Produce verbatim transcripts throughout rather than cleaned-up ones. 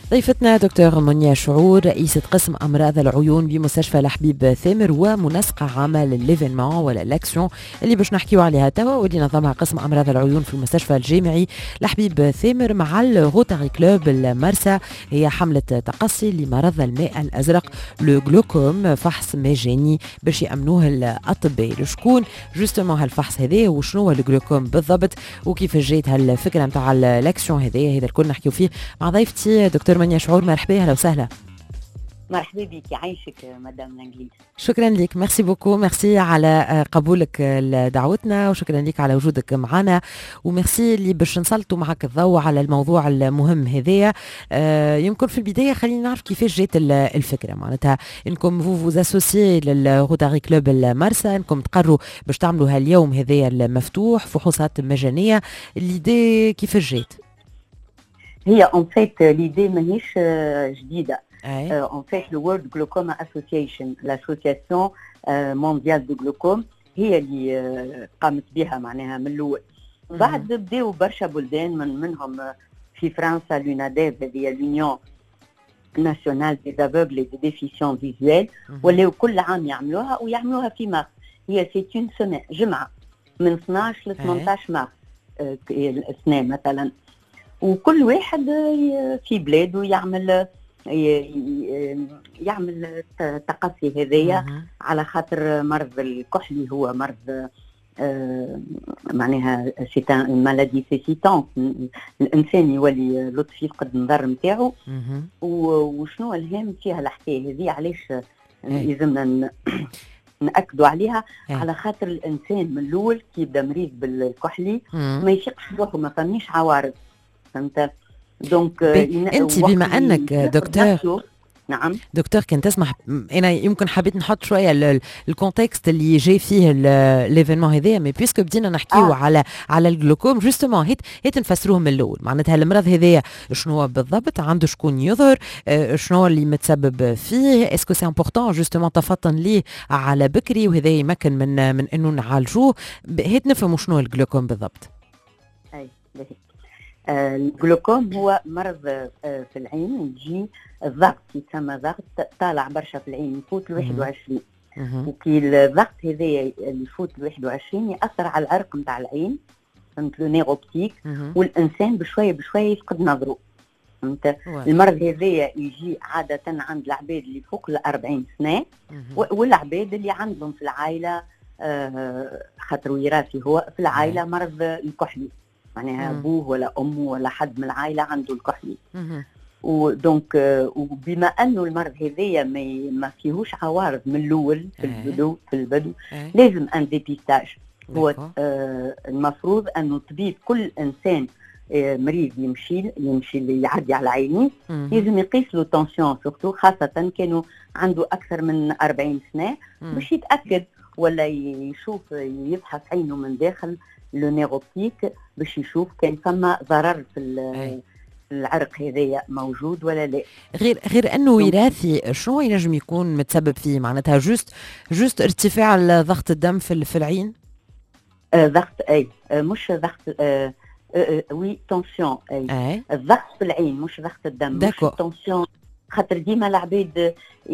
ضيفتنا دكتور منيا شعور، رئيسة قسم أمراض العيون بمستشفى لحبيب ثامر ومنسقة عمل ليفينمون ولا لاكسيون اللي باش نحكيو عليها توا، واللي نظمها قسم أمراض العيون في المستشفى الجامعي لحبيب ثامر مع الروتاري كلوب المرسى. هي حملة تقصي لمرض الماء الأزرق لو جلوكوم، فحص مجاني باش يأمنوه الأطباء. لشكون جوستومون هالفحص هذا وشنو هو الجلوكوم بالضبط وكيف جات هالفكرة نتاع الاكسيون هذا، هذا الكل نحكيو فيه مع ضيفتي دكتور منيا شعور. مرحبا، اهلا وسهلا. مرحبا بك، يعيشك مدام الانجليز. شكرا لك، ميرسي بوكو، ميرسي على قبولك لدعوتنا وشكرا لك على وجودك معنا، وميرسي اللي باش نسلطوا معك الضوء على الموضوع المهم هذايا. آه يمكن في البدايه خلينا نعرف كيفاش جات الفكره، معناتها انكم فو فوز اسوسيي للروتاري كلوب المرسى، انكم تقرروا باش تعملوا هاليوم هذايا المفتوح فحوصات مجانيه. ليدي كيفاش جات؟ هي اون فيت ليدي ماهيش جديده. اون فيت لو وورلد جلوكوما اسوسيشن، لاسوسياسيون مونديال دو جلوكوم، هي اللي قامت بها معناها من الاول. بعد بداوا برشا بلدان من منهم في فرنسا لوناديف، هذه لونيون ناسيونال دي افوغل دي ديفيسيون فيزوال، ولاو كل عام يعملوها ويعملوها في مارس. هي سي اون سنه جمعه من اثناش ل ثمنطاش مارس السنه مثلا، وكل واحد في بلاده يعمل يعمل تقصي هذايا على خاطر مرض الكحلي هو مرض معناها سي ان مالادي سيسيتون، الانسان يولي لطف يفقد النظر نتاعو. وشنو الهام فيها الحكايه هذه، علاش لازمنا نأكدوا عليها؟ على خاطر الانسان من الاول كي يبدا مريض بالكحلي ما يفيقش روحه، ما فماش عوارض، فهمت؟ دونك انت بما انك دكتور، نعم دكتور كنت تسمح انا يمكن حبيت نحط شويه الكونتكست اللي جاي فيه ليفينمون هذايا، مي بيسكو بدينا نحكيو آه. على على الجلوكوم جوستومون، هيت هيت نفسروه من الاول. معناتها المرض هذايا شنو هو بالضبط، عنده شكون يظهر، شنو اللي متسبب فيه، اسكو سي امبورطون جوستومون تفطن ليه على بكري وهذا يمكن من من انه نعالجوه. هيت نفهموا شنو الجلوكوم بالضبط. اي الجلوكوم هو مرض في العين، يجي الضغط يتسمى ضغط طالع برشا في العين، يفوت ل واحد وعشرين، وكي الضغط هذايا اللي يفوت ل واحد وعشرين يأثر على العرق نتاع العين، فهمت، لو نيروبتيك، والانسان بشويه بشويه يفقد نظره، فهمت. المرض هذايا يجي عاده عند العباد اللي فوق ال أربعين سنه، والعباد اللي عندهم في العائله آه خاطر وراثي هو في العائله مرض الكحلي، معناها ابوه ولا امه ولا حد من العائله عنده الكحلي. ودونك وبما انه المرض هذايا ما ما فيهوش عوارض من الاول في البدو في البدو لازم ان ديبيستاج. هو آه المفروض انه الطبيب كل انسان آه مريض يمشي يمشي اللي يعدي على عينيه لازم يقيس له تونسيون، سورتو خاصه كانوا عنده اكثر من أربعين سنه باش يتاكد ولا يشوف يفحص عينه من داخل لو نيروبتيك باش يشوف كان فما ضرر في العرق هذايا موجود ولا لا. غير غير انه وراثي، شنو ينجم يكون متسبب فيه؟ معناتها جوست جوست ارتفاع ضغط الدم في في العين؟ آه ضغط اي آه مش ضغط آه آه وي تونسيون اي آه. الضغط في العين مش ضغط الدم، مش التونسيون، خاطر ديما العباد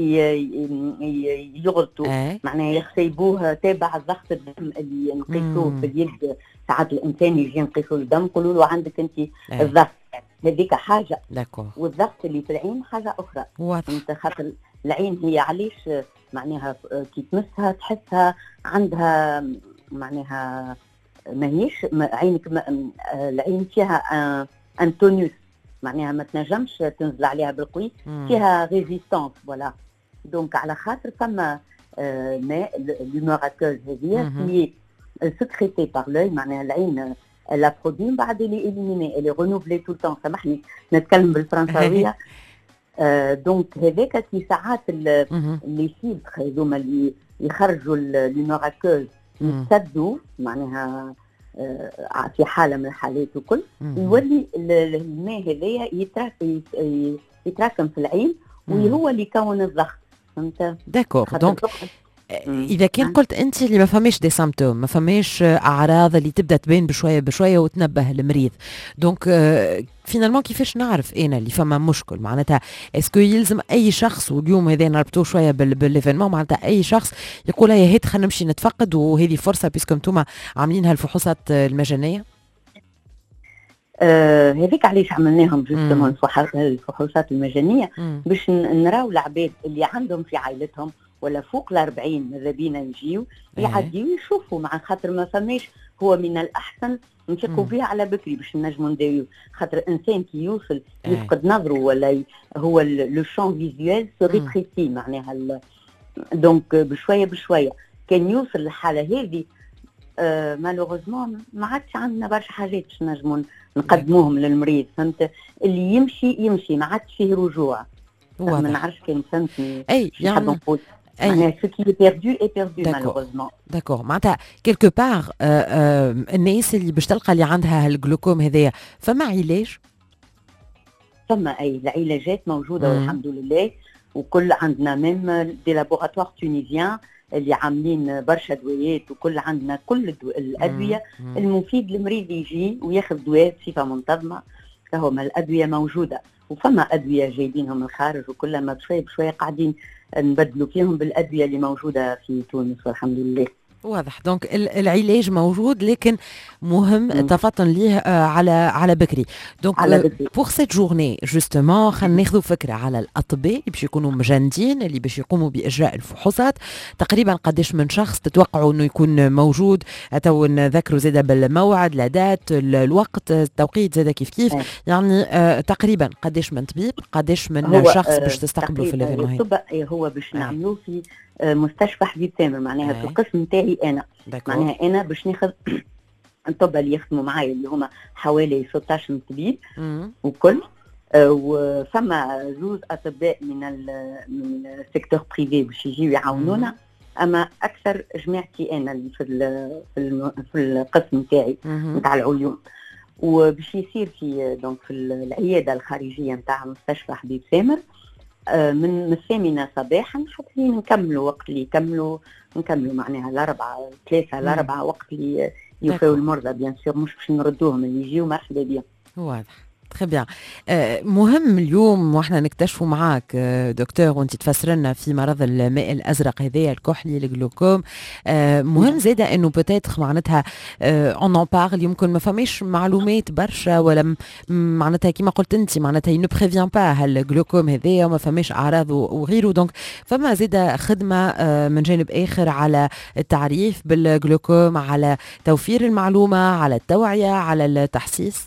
يغلطوا آه. معناها يحسبوه تابع ضغط الدم اللي نقيسوه في اليد. ساعات الانسان يجي نقيسوا الدم نقولوا له عندك انت آه. الضغط، هذيك حاجه داكو، والضغط اللي في العين حاجه اخرى. انت خاطر العين هي علاش معناها كي تمسها تحسها عندها معناها ماهيش عينك ما العين فيها انتونيوس، معناها ما تنجمش تنزل عليها بالقوي، فيها ريزيستانس فوالا. دونك على خاطر فما آه ماء لوموراكوز هذه هي سكريتي بار لوي، معناها العين لا برودوي بعد اللي اليميني اللي رينوفلي تو التون، سامحني نتكلم بالفرنساويه. آه دونك هذاك كي ساعات اللي يصيب هذوما اللي يخرجوا اللوموراكوز يتسدوا معناها آه في حاله من الحالات وكل يولي الماء هذايا يتراكم يتراكم في العين وهو اللي يكون الضغط، فهمت؟ داكور. دونك اذا كان قلت انت اللي ما فماش دي سامبتوم، ما فماش اعراض اللي تبدا تبين بشويه بشويه وتنبه المريض، دونك فينالمون كيفاش نعرف انا اللي فما مشكل؟ معناتها اسكو يلزم اي شخص، واليوم هذا نربطوه شويه بالايفينمون، معناتها اي شخص يقول يا هيت خلينا نمشي نتفقد وهذه فرصه بيسكم انتم عاملين هالفحوصات المجانيه؟ آه هذيك علاش عملناهم جوستومون الفحوصات المجانيه باش نراو العباد اللي عندهم في عائلتهم ولا فوق الأربعين ماذا بينا يجيو يعديو يشوفوا، مع خاطر ما فماش هو من الأحسن نثقوا به على بكري باش نجموا نداويو، خاطر الإنسان كي يوصل يفقد نظره ولا ي... هو لو شون فيزيوال سو ريتريسي معناها دونك بشويه بشويه كان يوصل للحاله هذه آه مالوغوزمون ما عادش عندنا برشا حاجات باش نجموا نقدموهم للمريض، فهمت؟ اللي يمشي يمشي ما عادش فيه رجوع. ما نعرفش كان فهمتني اي يعني نقول معناها سو كي بيردو اي بيردو مالوغوزمون. داكور، معناتها كيلكو بار الناس اللي باش تلقى اللي عندها هالجلوكوم هذايا فما علاج؟ فما اي العلاجات موجوده والحمد لله، وكل عندنا ميم دي لابوراتوار تونيزيان اللي عاملين برشا دوايات، وكل عندنا كل الادويه مم. المفيد للمريض يجي وياخذ دواء بصفه منتظمه، فهما الادويه موجوده، وفما ادويه جايبينهم من الخارج، وكلما بشويه بشويه قاعدين نبدلوا فيهم بالادويه اللي موجوده في تونس والحمد لله. واضح، دونك العلاج موجود، لكن مهم التفطن ليه على على بكري. دونك بور سيت جورني جوستومون خلينا ناخذوا فكره على الاطباء اللي باش يكونوا مجندين اللي باش يقوموا باجراء الفحوصات. تقريبا قداش من شخص تتوقعوا انه يكون موجود؟ تو نذكروا زاده بالموعد، الاداه، الوقت، التوقيت زاده كيف كيف، يعني آه تقريبا قداش من طبيب، قداش من شخص آه باش تستقبلوا في الايفينمون؟ هو باش نعملوه في مستشفى حبيب ثامر، معناها في القسم نتاعي انا، معناها انا باش ناخذ الطب اللي يخدموا معايا اللي هما حوالي ستة عشر طبيب وكل آه وفما زوز اطباء من من السيكتور بريفي باش يجيو يعاونونا، اما اكثر جماعتي انا اللي في في, في القسم نتاعي نتاع العيون، وباش يصير في دونك في العياده الخارجيه نتاع مستشفى حبيب ثامر من الثامنة صباحا حتى نكملوا وقت اللي يكملوا نكملوا معناها الأربعة ثلاثة الأربعة وقت اللي يوفوا المرضى، بيان سور مش باش نردوهم اللي يجيو مرحبا بهم. واضح، تخي بيان. آه مهم اليوم واحنا نكتشفوا معاك آه دكتور وانت تفسر لنا في مرض الماء الازرق هذايا الكحلي الجلوكوم، آه مهم زاده انه بتاتخ معناتها اون ان بارل، يمكن ما فماش معلومات برشا، ولا معناتها كيما قلت انت معناتها ينو بريفيان با هالجلوكوم هذايا وما فماش اعراض وغيره، دونك فما زاده خدمه آه من جانب اخر على التعريف بالجلوكوم، على توفير المعلومه، على التوعيه، على التحسيس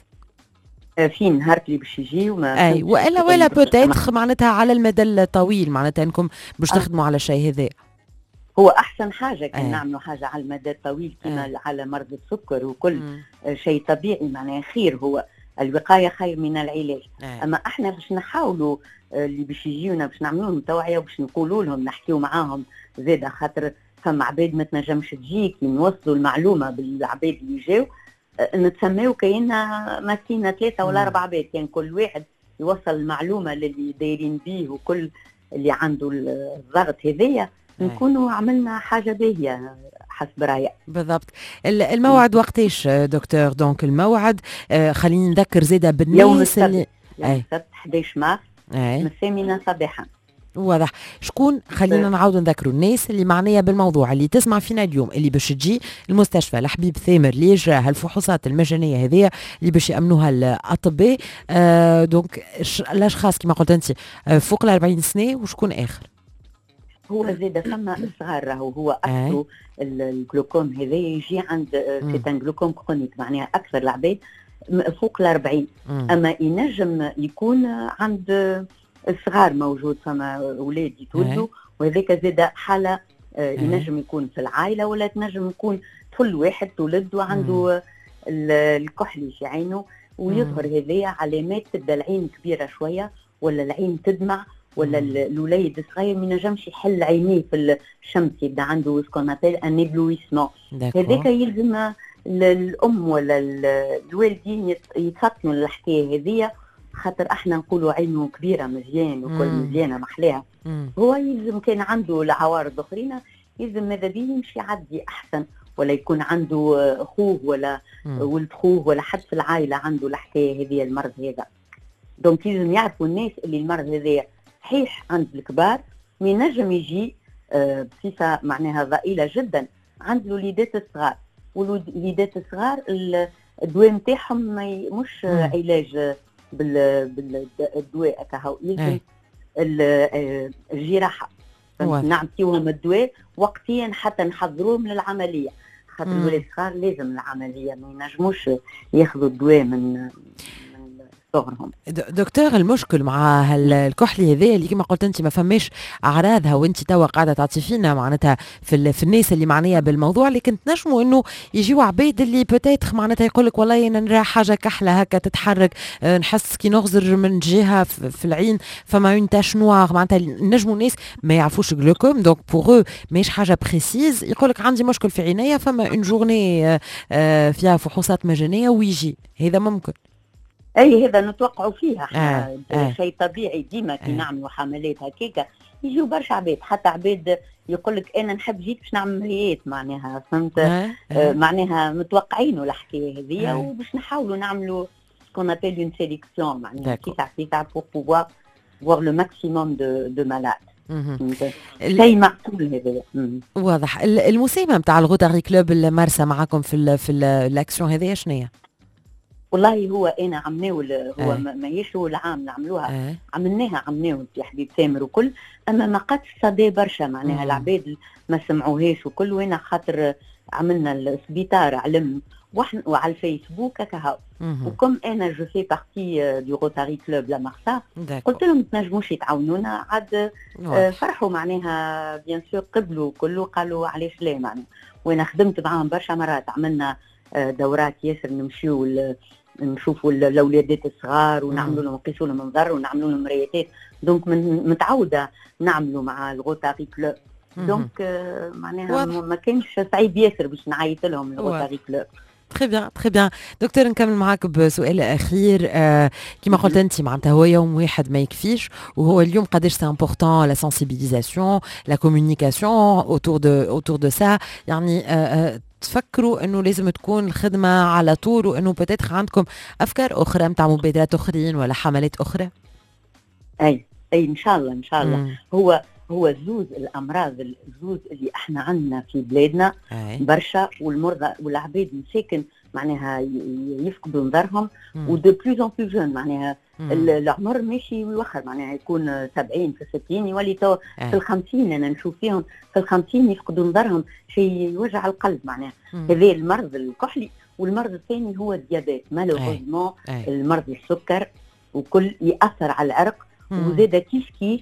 في نهار اللي باش يجي وما اي والا ولا بوتيتر معناتها على المدى الطويل، معناتها انكم باش تخدموا على شيء هذا. هو احسن حاجه كان نعملوا حاجه على المدى الطويل كما على مرض السكر وكل شيء طبيعي، معناها خير، هو الوقايه خير من العلاج. أي. اما احنا باش نحاولوا اللي باش يجيونا باش نعملوا لهم توعيه وباش نقولوا لهم نحكيوا معاهم زاده، خاطر فما عباد ما تنجمش تجي كي نوصلوا المعلومه بالعباد اللي جاو نتسميو كأننا ماسكين ثلاثة ولا أربعة عباد، كان يعني كل واحد يوصل المعلومة اللي دايرين بيه وكل اللي عنده الضغط هذيا نكونوا عملنا حاجة باهية حسب رأيي. بالضبط. الموعد وقتاش دكتور؟ دونك الموعد آه خليني نذكر زاده بالناس يوم السبت اللي يوم السبت أحد عشر مارس من الثامنة صباحا. واضح. شكون خلينا نعاود نذكروا الناس اللي معنيه بالموضوع اللي تسمع فينا اليوم اللي باش تجي المستشفى الحبيب ثامر اللي يجرى هالفحوصات المجانيه هذيا اللي باش يامنوها الاطباء، آه دونك الاشخاص كما قلت انت فوق ال أربعين سنه، وشكون اخر؟ هو زاد فما الصغار راهو هو اكثر الجلوكوم هذا يجي عند سيتان جلوكوم كرونيك، معناها اكثر العباد فوق ال أربعين، اما ينجم يكون عند الصغار موجود، فما اولاد يتولدوا وهذاك زاد حاله آه ينجم يكون في العائله، ولا تنجم يكون طفل واحد تولد وعنده الكحلي في عينه ويظهر هذيا علامات، تبدا العين كبيره شويه ولا العين تدمع ولا الوليد الصغير ما ينجمش يحل عينيه في الشمس، يبدا عنده سكون ابل ان ايبلويسمون، هذاك يلزم الام ولا الوالدين يتفطنوا للحكايه هذيا، خاطر احنا نقولوا عينه كبيره مزيان وكل مزيانه محلاها، هو يلزم كان عنده العوارض الاخرين يلزم ماذا بيه يمشي يعدي احسن، ولا يكون عنده اخوه ولا مم. ولد خوه ولا حد في العائله عنده الحكايه هذه المرض هذا. دونك لازم يعرفوا الناس اللي المرض هذا صحيح عند الكبار مي نجم يجي آه بصفه معناها ضئيله جدا عند الوليدات الصغار. والوليدات الصغار الدواء نتاعهم مش مم. علاج بالدواء كهو، يلزم الجراحه نعطيوهم الدواء وقتيا حتى نحضروهم للعمليه، خاطر الولاد الصغار لازم العمليه ما ينجموش ياخذوا الدواء من صغرهم. دكتور المشكل مع الكحلي هذايا اللي كما قلت انت ما فماش اعراضها وانت توا قاعده تعطي فينا معناتها في, في الناس اللي معنيه بالموضوع، لكن تنجموا انه يجيو عباد اللي بوتيتر معناتها يقول لك والله انا نرى حاجه كحله هكا تتحرك، أه نحس كي نغزر من جهه في العين فما اون تاش نوار، معناتها نجموا ناس ما يعرفوش جلوكوم دونك بوغ ماهيش حاجه بريسيز، يقول لك عندي مشكل في عينيا فما اون جورني أه فيها فحوصات مجانيه ويجي، هذا ممكن. اي هذا نتوقعوا فيها احنا آه. آه. شيء طبيعي ديما كي آه. نعملوا حملات هكاكا يجيو برشا عباد، حتى عباد يقول لك انا نحب جيت باش نعمل عمليات معناها فهمت. آه. آه. معناها متوقعينه الحكايه هذه آه. وباش نحاولوا نعملوا كون ابيل اون سيليكسيون معناها كيسع كيسع بور بوفوار فوار لو ماكسيموم دو دو مالاد. شيء معقول هذا. واضح. المساهمه نتاع الغوتاري كلوب المارسه معكم في ال في الاكسيون هذه شنو هي؟ والله هو انا عملناه هو آه. ماهيش هو العام نعملوها آه. عملناها عملناه يا حبيب ثامر وكل، اما ما قدش صدى برشا معناها العباد ما سمعوهاش وكل، وانا خاطر عملنا السبيطار علم وحن وعلى الفيسبوك هكا وكم انا جو في بارتي دو روتاري كلوب لا مارسا قلت لهم تنجموش يتعاونونا عاد آه فرحوا معناها بيان سور قبلوا كله قالوا علاش لا معناها، وانا خدمت معاهم برشا مرات عملنا دورات ياسر نمشيو نشوفوا الاولادات الصغار ونعملوا لهم نقيسوا لهم منظر ونعملوا لهم مرياتات، دونك من متعوده نعملوا مع الغوتاري كلوب دونك معناها ما كانش صعيب ياسر باش نعيط لهم الغوتاري كلوب. تري بيان تري بيان دكتور، نكمل معاك بسؤال اخير. آه كما قلت انت معناتها هو يوم واحد ما يكفيش، وهو اليوم قداش سي امبورطون لا سنسيبيليزاسيون لا كومونيكاسيون اوتور دو اوتور دو سا، يعني آه آه تفكروا انه لازم تكون الخدمه على طول، وانه بتاتخ عندكم افكار اخرى نتاع مبادرات اخرين ولا حملات اخرى؟ اي اي ان شاء الله ان شاء الله. مم. هو هو زوز الامراض الزوز اللي احنا عندنا في بلادنا أي. برشا، والمرضى والعباد مساكن معناها يفقدوا نظرهم ودو بلوز اون بلوز جون معناها العمر ماشي يوخر معناها يكون سبعين في ستين يولي تو في الخمسين، انا نشوف فيهم في الخمسين يفقدوا نظرهم، شيء يوجع القلب معناها. هذا المرض الكحلي، والمرض الثاني هو الديابيت مالوغوزمون المرض السكر وكل ياثر على العرق، وزاد كيف كيف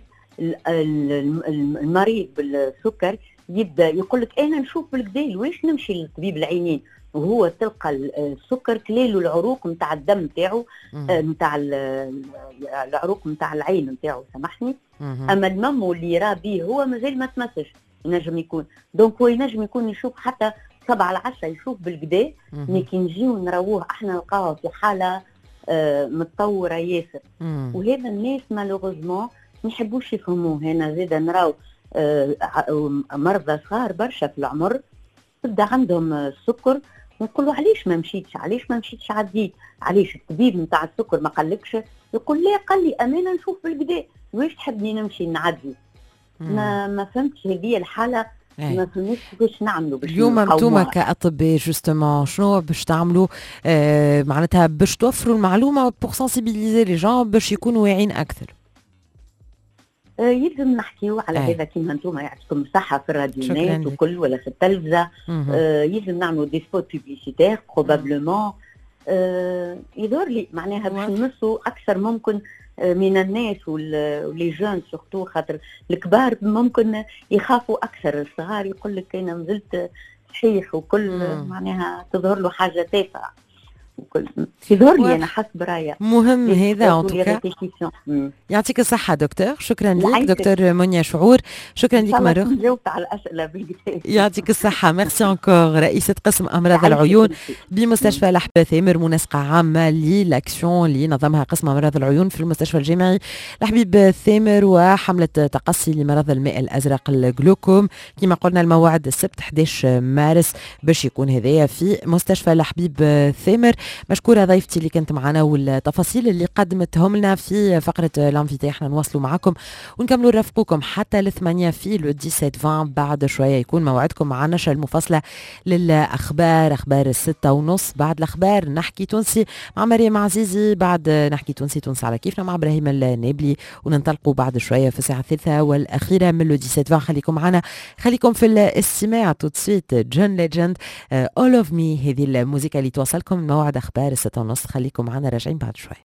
المريض بالسكر يبدا يقول لك انا نشوف بالكدا واش نمشي لطبيب العينين، وهو تلقى السكر كليلو العروق نتاع الدم نتاعو نتاع العروق نتاع العين نتاعو سامحني، اما المم اللي يرى به هو مازال ما تمسش ينجم يكون، دونك هو ينجم يكون يشوف حتى سبعة العشرة يشوف بالكدا، لكن نجيو نراوه احنا نلقاوه في حاله آه متطوره ياسر، وهذا الناس مالوغوزمون ما يحبوش يفهموه. هنا زيد نراو آه مرضى صغار برشا في العمر تبدا عندهم السكر ونقولوا علاش ما مشيتش علاش ما مشيتش عديت، علاش الطبيب نتاع السكر ما قالكش؟ يقول لا قال لي امانه نشوف بالكدا واش تحبني نمشي نعدي. ما ما فهمتش هذه الحاله، ما فهمتش كيفاش نعملوا باش اليوم انتوما كاطباء جوستومون شنو باش تعملوا آه معناتها باش توفروا المعلومه بور سانسيبيليزي لي جون باش يكونوا واعيين اكثر؟ آه يلزم نحكيو على هذا كيما انتم يعطيكم الصحه في الراديونات وكل ولا في التلفزه، آه يلزم نعملوا دي سبوت بوبليسيتير بروبابلومون آه يظهر لي معناها باش نمسوا اكثر ممكن من الناس ولي جون سورتو، خاطر الكبار ممكن يخافوا اكثر، الصغار يقول لك انا نزلت صحيح وكل معناها تظهر له حاجه تافهه، وكل يظهر لي انا حسب رايا مهم هذا. ان توكا يعطيك الصحه دكتور، شكرا لك دكتور منيا شعور، شكرا لك مره اخرى. جاوبت على الاسئله بالكتاب. يعطيك الصحه. ميرسي انكور. رئيسه قسم امراض العيون بمستشفى لحبة ثامر، منسقه عامه للاكسيون اللي نظمها قسم امراض العيون في المستشفى الجامعي لحبيب ثامر، وحمله تقصي لمرض الماء الازرق الجلوكوم. كما قلنا الموعد السبت أحد عشر مارس باش يكون هذايا في مستشفى لحبيب ثامر. مشكوره ضيفتي اللي كانت معنا والتفاصيل اللي قدمتهم لنا في فقره لانفيتي. احنا نواصلوا معكم ونكملوا نرافقوكم حتى الثمانية في لو سبعة عشرين. بعد شويه يكون موعدكم مع النشره المفصله للاخبار، اخبار الستة ونص. بعد الاخبار نحكي تونسي مع مريم عزيزي، بعد نحكي تونسي تونس على كيفنا مع ابراهيم النابلي، وننطلقوا بعد شويه في الساعه الثالثه والاخيره من لو سبعة عشرين. خليكم معنا، خليكم في الاستماع. تو سويت جون ليجند اول اوف مي، هذه الموسيقى اللي توصلكم موعد اخبار الستة ونص. خليكم معنا راجعين بعد شوي.